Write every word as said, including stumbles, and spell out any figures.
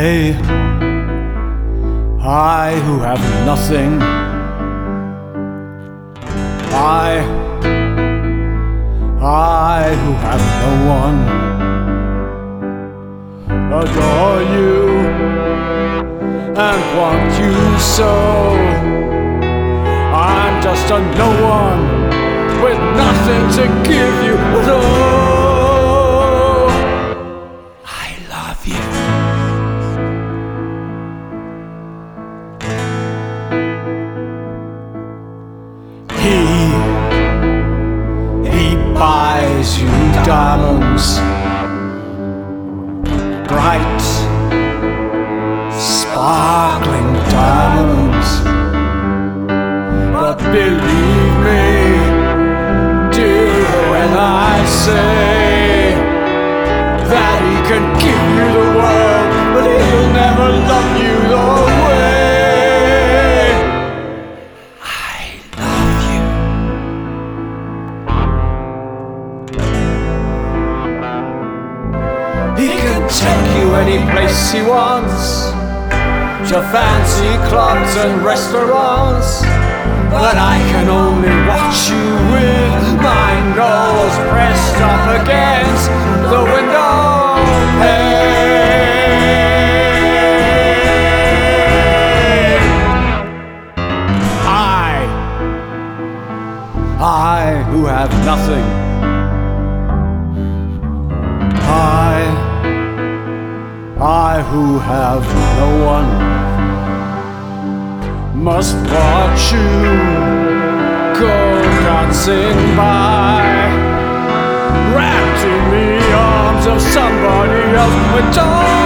I, I who have nothing, I, I who have no one, adore you and want you so. I'm just a no one with nothing to give you at all. I love you. He, he buys you diamonds, bright, sparkling diamonds. But believe me, dear, when I say that he can give you the world, but he'll never love you the way I love you. He can take you any place he wants, to fancy clubs and restaurants, but I can only watch you with my nose pressed up against the window pane. I, I who have nothing, I, I who have no one, must watch you go dancing by, wrapped in the arms of somebody else. But don't